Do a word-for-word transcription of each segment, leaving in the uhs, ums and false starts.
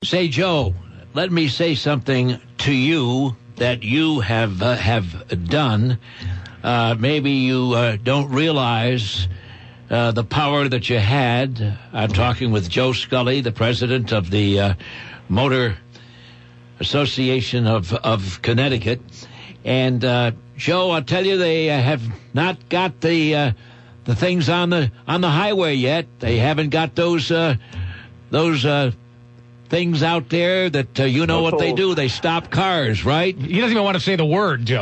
Say, Joe, let me say something to you that you have uh, have done. Uh, maybe you uh, don't realize uh, the power that you had. I'm talking with Joe Scully, the president of the uh, Motor Association of, of Connecticut. And, uh, Joe, I'll tell you, they uh, have not got the uh, the things on the on the highway yet. They haven't got those uh, those uh, things out there that uh, you know what they do. They stop cars, right? He doesn't even want to say the word, Joe.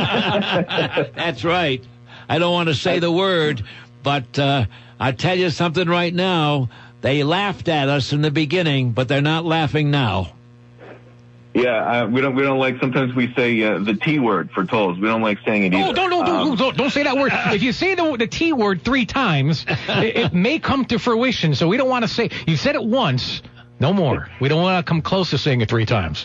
That's right. I don't want to say the word, but uh, I tell you something right now. They laughed at us in the beginning, but they're not laughing now. Yeah, uh, we don't. We don't like. Sometimes we say uh, the T word for tolls. We don't like saying it either. Oh, don't, don't, um, don't, don't, don't say that word. If you say the, the T word three times, it, it may come to fruition. So we don't want to say. You said it once. No more. We don't want to come close to saying it three times.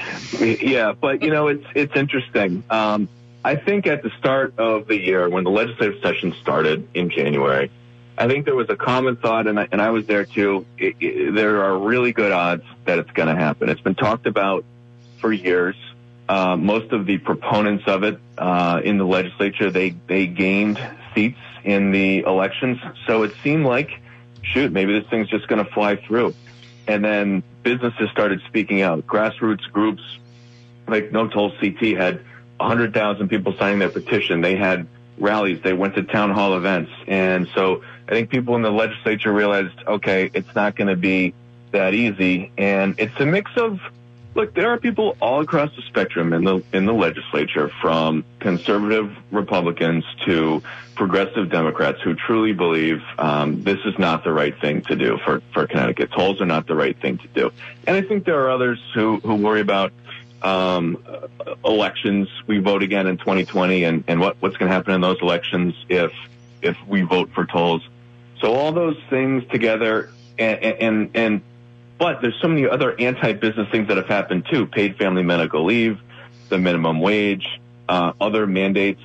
Yeah, but you know, it's it's interesting. Um, I think at the start of the year, when the legislative session started in January, I think there was a common thought, and I, and I was there too. It, it, there are really good odds that it's going to happen. It's been talked about for years. Uh, most of the proponents of it uh, in the legislature, they, they gained seats in the elections. So it seemed like, shoot, maybe this thing's just going to fly through. And then businesses started speaking out. Grassroots groups like No Toll C T had one hundred thousand people signing their petition. They had rallies. They went to town hall events. And so I think people in the legislature realized, okay, it's not going to be that easy. And it's a mix of, look, there are people all across the spectrum in the in the legislature, from conservative Republicans to progressive Democrats, who truly believe um, this is not the right thing to do for, for Connecticut. Tolls are not the right thing to do. And I think there are others who, who worry about um, elections. We vote again in twenty twenty, and, and what, what's going to happen in those elections if if we vote for tolls. So all those things together, and and, and but there's so many other anti-business things that have happened too. Paid family medical leave, the minimum wage, uh, other mandates,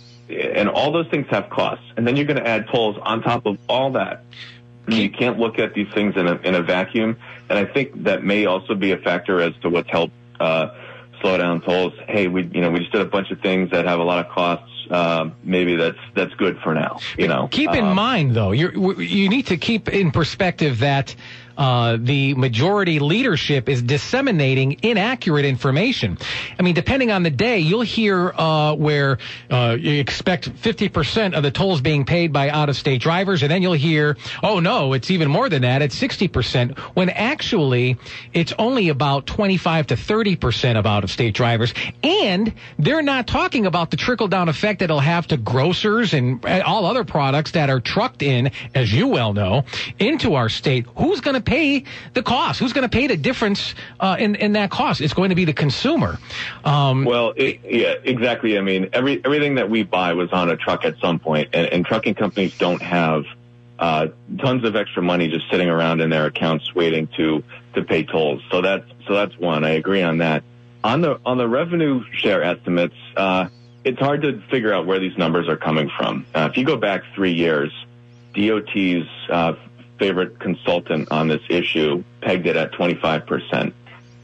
and all those things have costs. And then you're going to add tolls on top of all that. And you can't look at these things in a, in a vacuum. And I think that may also be a factor as to what's helped uh, slow down tolls. Hey, we you know we just did a bunch of things that have a lot of costs. Uh, maybe that's that's good for now. You know. Keep in um, mind, though, you you need to keep in perspective that uh, the majority leadership is disseminating inaccurate information. I mean, depending on the day, you'll hear uh, where uh, you expect fifty percent of the tolls being paid by out-of-state drivers, and then you'll hear, oh, no, it's even more than that. It's sixty percent, when actually it's only about twenty-five to thirty percent of out-of-state drivers. And they're not talking about the trickle-down effect that it'll have to grocers and all other products that are trucked in, as you well know, into our state. Who's going to pay the cost? Who's going to pay the difference uh, in, in that cost? It's going to be the consumer. Um, well, it, yeah, exactly. I mean, every everything that we buy was on a truck at some point, and, and trucking companies don't have uh, tons of extra money just sitting around in their accounts waiting to to pay tolls. So that's so that's one. I agree on that. On the on the revenue share estimates, uh, it's hard to figure out where these numbers are coming from. Uh, if you go back three years, D O T's uh, favorite consultant on this issue pegged it at twenty-five percent.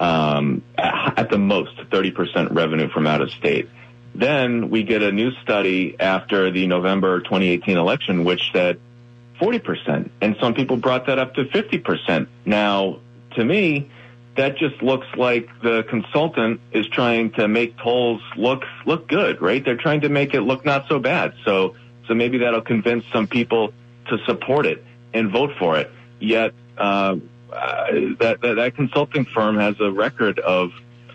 Um, at, at the most, thirty percent revenue from out of state. Then we get a new study after the November twenty eighteen election, which said forty percent. And some people brought that up to fifty percent. Now, to me, that just looks like the consultant is trying to make tolls look look good, right? They're trying to make it look not so bad. So so maybe that'll convince some people to support it and vote for it. Yet uh, uh, that, that that consulting firm has a record of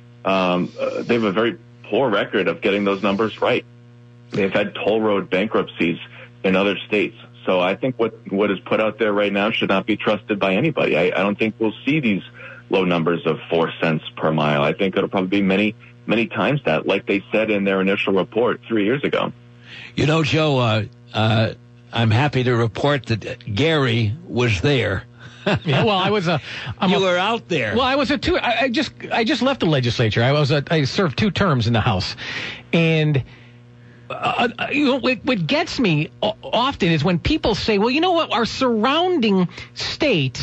um, uh, they have a very poor record of getting those numbers right. They've had toll road bankruptcies in other states. So I think what what is put out there right now should not be trusted by anybody. I, I don't think we'll see these low numbers of four cents per mile. I think it'll probably be many, many times that, like they said in their initial report three years ago. You know, Joe, uh, uh, I'm happy to report that Gary was there. Yeah, well, I was a. I'm you a, were out there. Well, I was a two. I, I just I just left the legislature. I was a, I served two terms in the House, and uh, you know what, what gets me often is when people say, "Well, you know what? Our surrounding states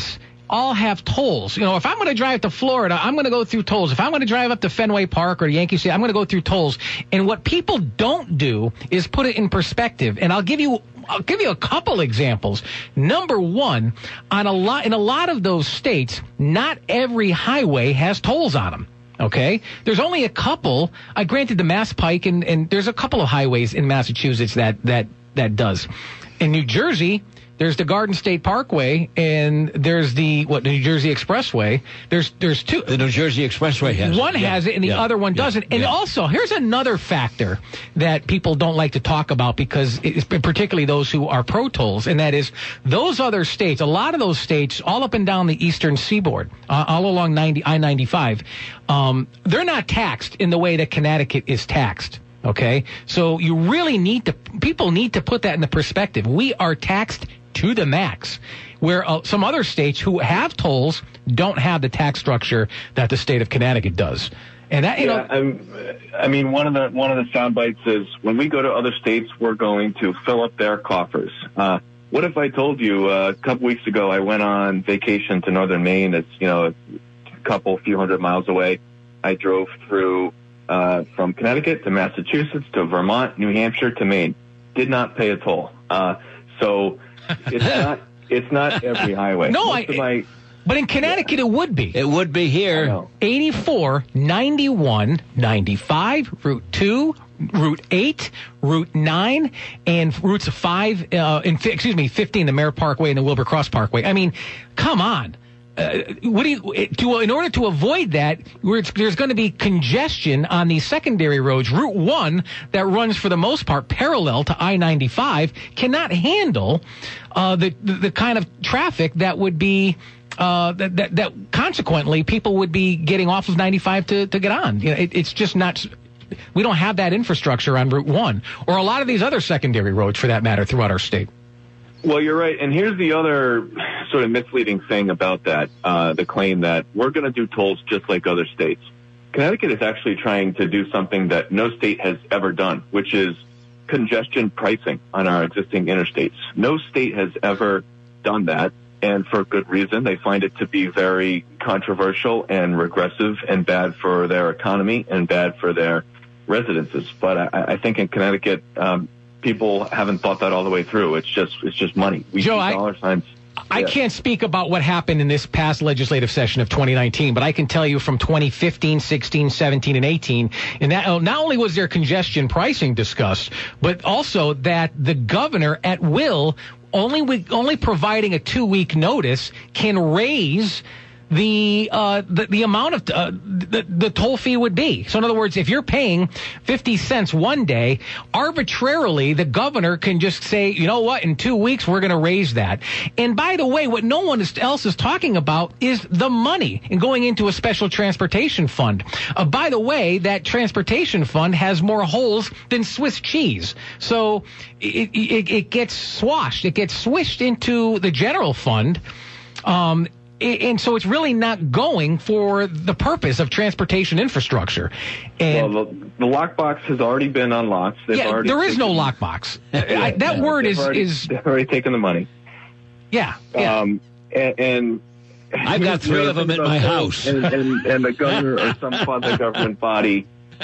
all have tolls. You know, if I'm going to drive to Florida, I'm going to go through tolls. If I'm going to drive up to Fenway Park or Yankee Stadium, I'm going to go through tolls. And what people don't do is put it in perspective. And I'll give you I'll give you a couple examples. Number one, on a lot in a lot of those states, not every highway has tolls on them. Okay, there's only a couple. I granted the Mass Pike, and, and there's a couple of highways in Massachusetts that that that does. In New Jersey, there's the Garden State Parkway, and there's the what New Jersey Expressway. There's there's two. The New Jersey Expressway has one it. has yeah. it, and the yeah. other one yeah. doesn't. And yeah. also, here's another factor that people don't like to talk about, because it's particularly those who are pro tolls, and that is those other states. A lot of those states, all up and down the eastern seaboard, uh, all along I ninety-five, um, they're not taxed in the way that Connecticut is taxed. Okay, so you really need to. People need to put that in the perspective. We are taxed to the max, where uh, some other states who have tolls don't have the tax structure that the state of Connecticut does. And that, you yeah, know, I'm, I mean, one of the one of the sound bites is when we go to other states, we're going to fill up their coffers. Uh, what if I told you uh, a couple weeks ago I went on vacation to northern Maine? It's, you know, a couple, few hundred miles away. I drove through uh, from Connecticut to Massachusetts to Vermont, New Hampshire to Maine. Did not pay a toll. Uh, so. It's not. It's not every highway. No, Most I. of my, but in Connecticut, yeah. it would be. It would be here. eighty-four, ninety-one, ninety-five, Route two, Route eight, Route nine, and routes five. Uh, and excuse me, fifteen, the Mare Parkway and the Wilbur Cross Parkway. I mean, come on. Uh, what do you, to, in order to avoid that, there's going to be congestion on these secondary roads. Route one, that runs for the most part parallel to I ninety-five, cannot handle uh, the, the the kind of traffic that would be uh, that, that that consequently people would be getting off of ninety-five to to get on. You know, it, it's just not. We don't have that infrastructure on Route one or a lot of these other secondary roads, for that matter, throughout our state. Well, you're right. And here's the other sort of misleading thing about that, uh, the claim that we're going to do tolls just like other states. Connecticut is actually trying to do something that no state has ever done, which is congestion pricing on our existing interstates. No state has ever done that, and for good reason. They find it to be very controversial and regressive and bad for their economy and bad for their residences. But I, I think in Connecticut, um, people haven't thought that all the way through. It's just it's just money. We Joe, see dollar signs. I Yeah. can't speak about what happened in this past legislative session of twenty nineteen, but I can tell you from twenty fifteen, sixteen, seventeen, and eighteen, and that not only was there congestion pricing discussed, but also that the governor at will, only with, only providing a two-week notice, can raise the uh the, the amount of uh, the, the toll fee would be. So in other words, if you're paying fifty cents one day, arbitrarily the governor can just say, you know what, in two weeks we're going to raise that. And by the way, what no one else is talking about is the money and going into a special transportation fund. Uh, by the way, that transportation fund has more holes than Swiss cheese. So it, it, it gets swashed. It gets swished into the general fund. Um, And so it's really not going for the purpose of transportation infrastructure. And well, the, the lockbox has already been unlocked. They've yeah, already there is taken, no lockbox. yeah, I, that yeah, word is already, is they've already taken the money. Yeah, yeah. Um, and, and I've got three of them at my house. And, and, and the governor or some quasi-government body,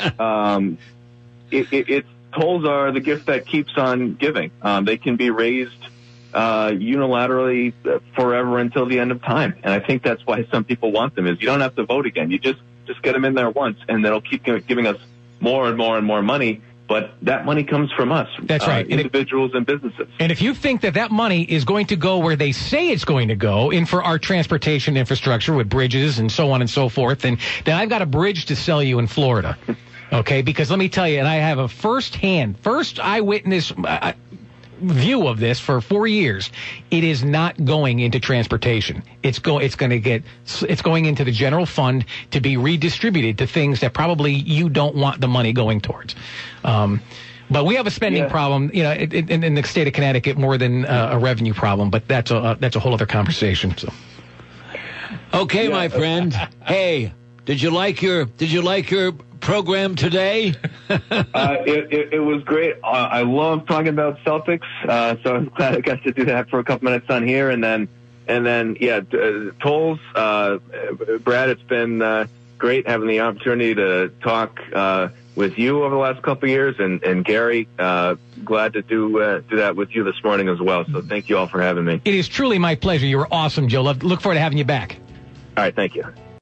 um, it, it, it tolls are the gift that keeps on giving. Um, they can be raised Uh, unilaterally forever until the end of time. And I think that's why some people want them, is you don't have to vote again. You just, just get them in there once, and they'll keep giving us more and more and more money. But that money comes from us. That's right. Uh, individuals and, and businesses. And if you think that that money is going to go where they say it's going to go, in for our transportation infrastructure with bridges and so on and so forth, then, then I've got a bridge to sell you in Florida. Okay? Because let me tell you, and I have a first-hand, first eyewitness uh, view of this for four years. It is not going into transportation. It's go. It's going to get. It's going into the general fund to be redistributed to things that probably you don't want the money going towards. Um, but we have a spending yeah. problem, you know, in, in the state of Connecticut more than uh, a revenue problem. But that's a uh, that's a whole other conversation. So. Okay, yeah. my friend. Hey, did you like your Did you like your program today? uh, it, it, it was great. Uh, I love talking about Celtics, uh, so I'm glad I got to do that for a couple minutes on here. And then And then, yeah, uh, Tolles, uh, Brad, it's been uh, great having the opportunity to talk uh, with you over the last couple of years, and, and Gary, uh, glad to do uh, do that with you this morning as well. So thank you all for having me. It is truly my pleasure. You were awesome, Joe. Look forward to having you back. All right, thank you.